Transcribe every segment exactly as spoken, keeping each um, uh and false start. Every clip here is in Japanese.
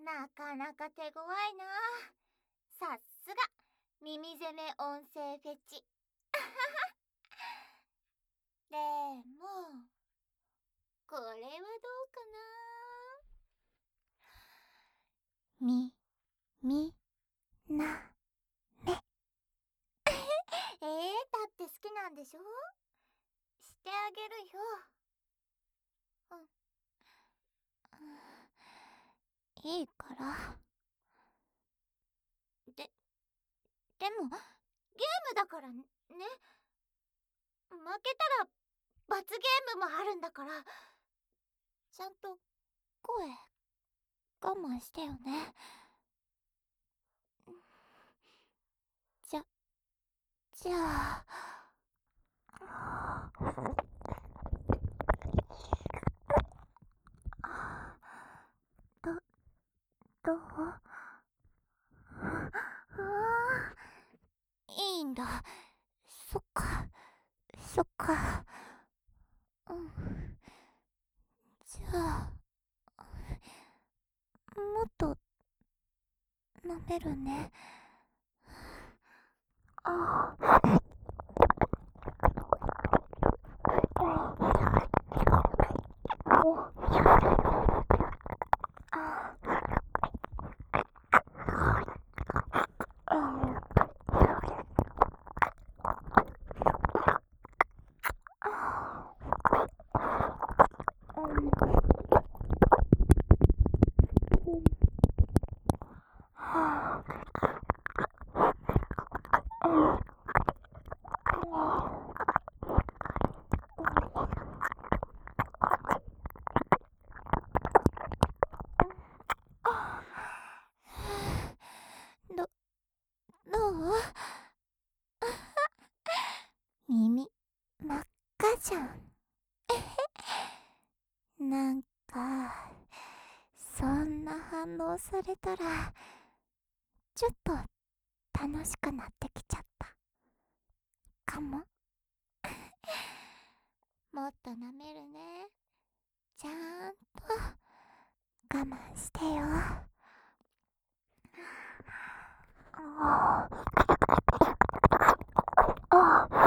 なかなか手強いな。さすが耳攻め音声フェチ。でもこれはどうかな。みみなめえー、だって好きなんでしょ。してあげるよ。うん、うん、いいから。ででもゲームだからね。負けたら罰ゲームもあるんだから、ちゃんと声我慢してよね。じゃじゃあどどういいんだ。そっかそっか。うん、じゃあもっと舐めるね。ああどどう耳真っ赤じゃん。なんかそんな反応されたらちょっと楽しくなってきちゃったかも。もっと舐めるね。ちゃんと我慢してよ。ああ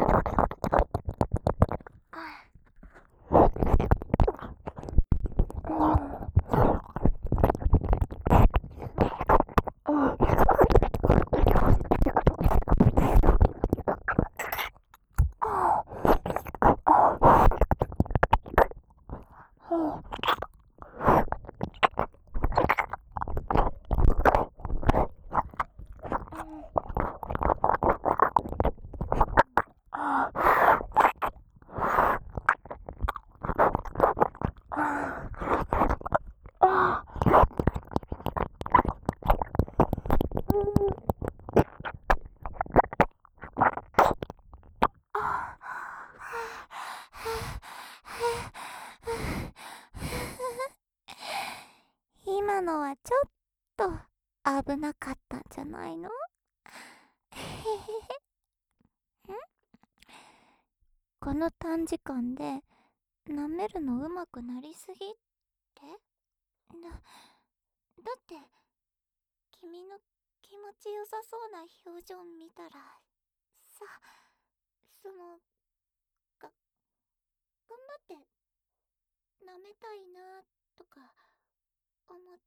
今のはちょっと危なかったんじゃないの？へへへ。ん？この短時間で舐めるの上手くなりすぎってだ、だって君の気持ちよさそうな表情見たらさ、そのが頑張って舐めたいなとか思って。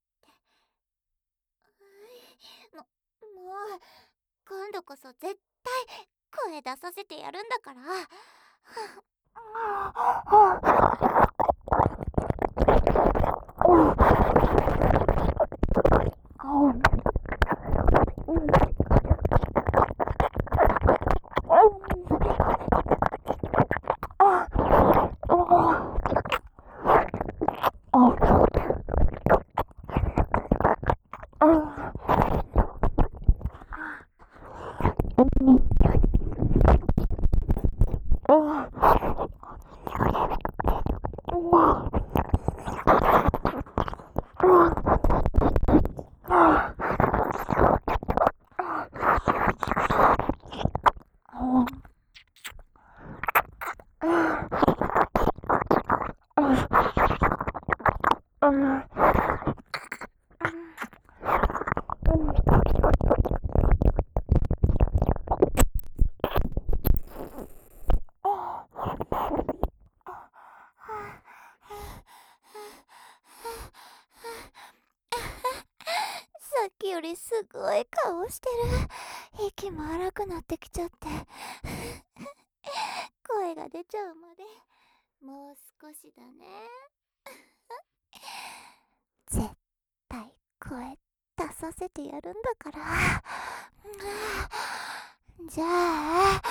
ういももう今度こそ絶対声出させてやるんだから。 よりすごい顔してる。息も荒くなってきちゃって声が出ちゃうまでもう少しだね。絶対声出させてやるんだから。じゃあ、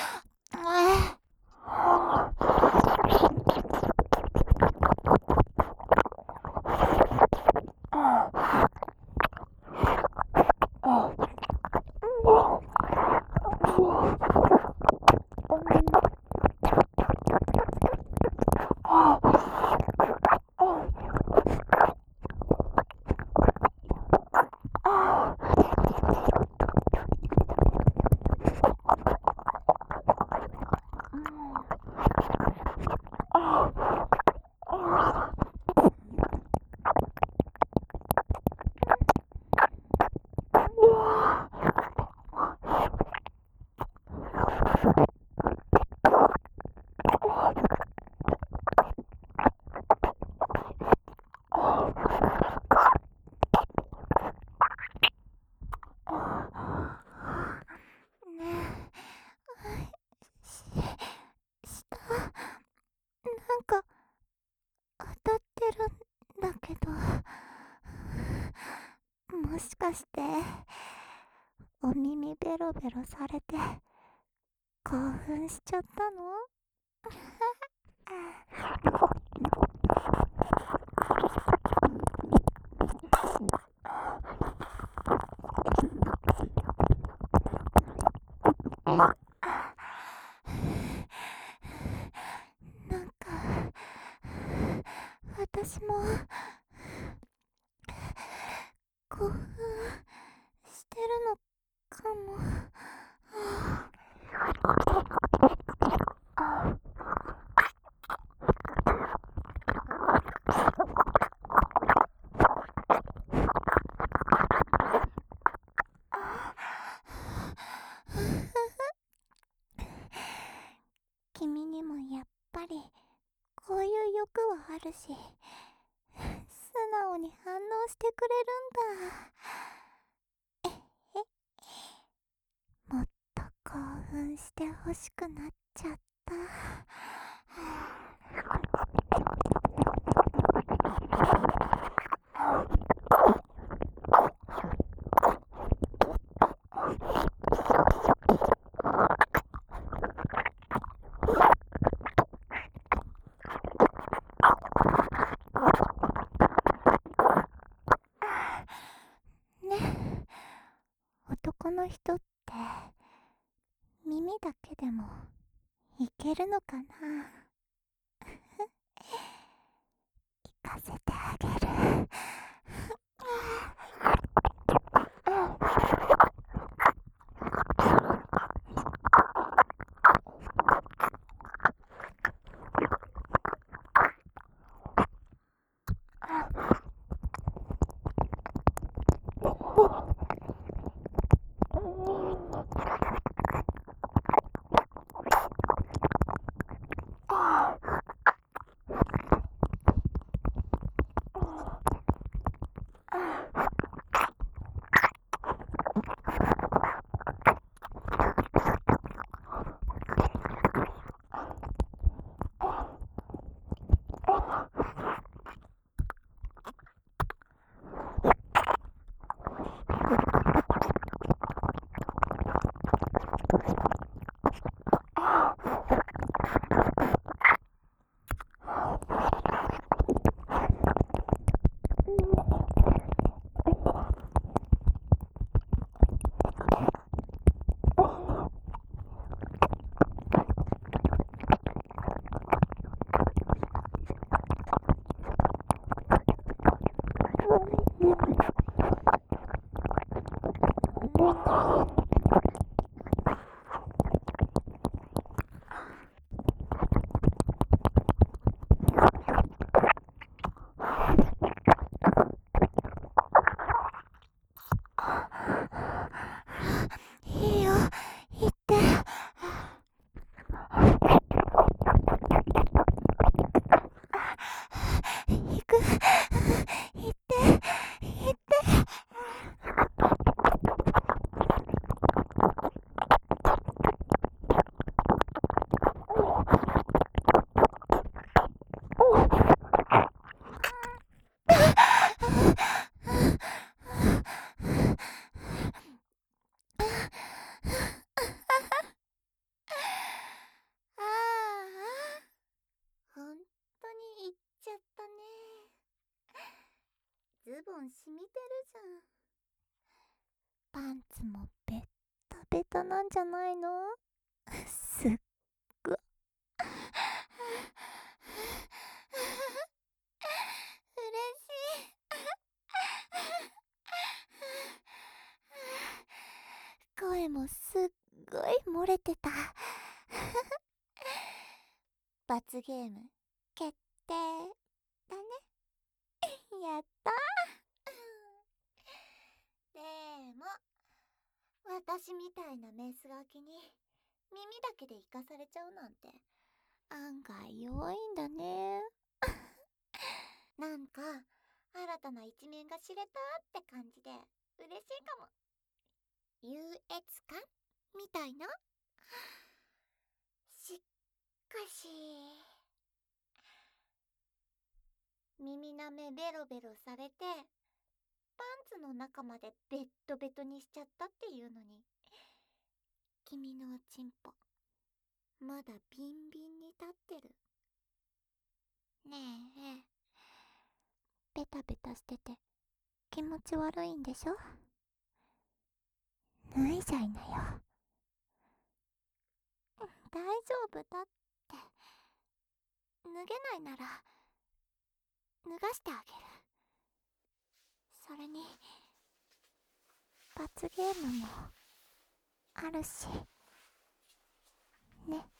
なんか当たってるんだけど、もしかしてお耳ベロベロされて興奮しちゃったの？なんか私も興奮してるのかも。君にもやっぱりこういう欲はあるし、素直に反応してくれるんだ。えへ、もっと興奮してほしくなっちゃった。ね、男の人って耳だけでもいけるのかな。行かせてあげる。 ズボン染みてるじゃん。パンツもベッタベタなんじゃないの？すっご嬉しい。声もすっごい漏れてた。罰ゲーム決定だね。やったー。でも私みたいなメスガキに耳だけで生かされちゃうなんて案外弱いんだね。なんか新たな一面が知れたって感じで嬉しいかも。優越感みたいな。しっかし耳なめベロベロされてパンツの中までベッドベトにしちゃったっていうのに、君のおちんぽまだビンビンに立ってる。ねえ、ベタベタしてて気持ち悪いんでしょ？脱いじゃいなよ。大丈夫だって。脱げないなら脱がしてあげる。それに罰ゲームもあるしね。